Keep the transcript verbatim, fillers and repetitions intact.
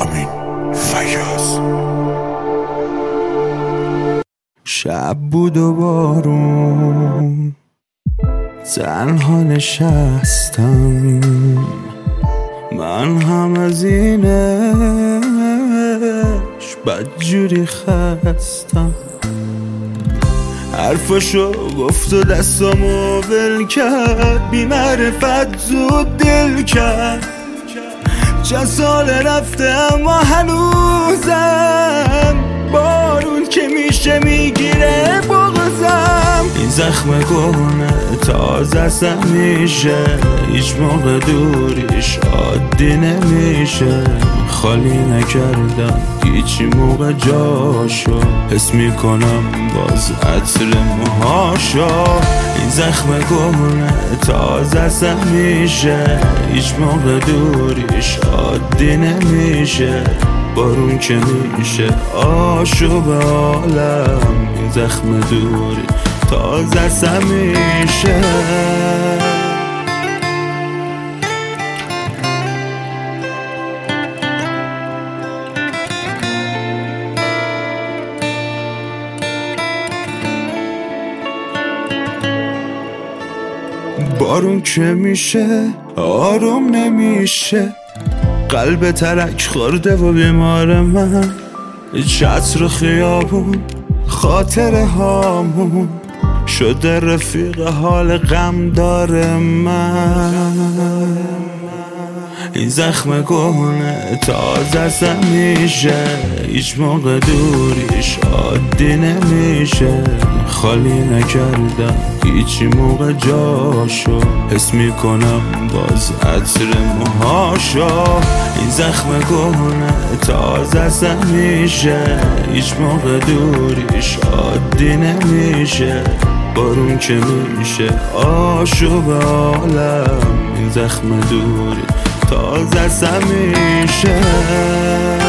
امین فیاض. شب بود و بارون، تنها نشستم، من هم از اینش بدجوری خستم. حرفاشو گفت و دستامو ول کرد، بی معرفت زود دل کرد. چند سال رفته اما هنوزم بارون که میشه میگیره بغزم. این زخم کهنه تازه است همیشه، هیچ موقع دوریش عادی نمیشه. خالی نکردم هیچ موقع جاشو، حس میکنم باز عطر موهاشو. این زخم کهنه تازه است همیشه، هیچ موقع دوریش عادی نمیشه. بارون که میشه آشوب عالم، این زخم دوری تازه است همیشه. بارون که میشه آروم نمیشه، قلب ترک خورده و بیمار من. چتر و خیابون خاطره هامون شده رفیق حال غم داره من. این زخم کهنه تازه است همیشه، هیچ موقع دوریش عادی نمیشه. خالی نکردم هیچ موقع جاشو، حس میکنم باز عطر موهاشو. این زخم کهنه تازه است همیشه، هیچ موقع دوریش عادی نمیشه. بارون که میشه آشوب عالم، این زخم دوری تازه است همیشه.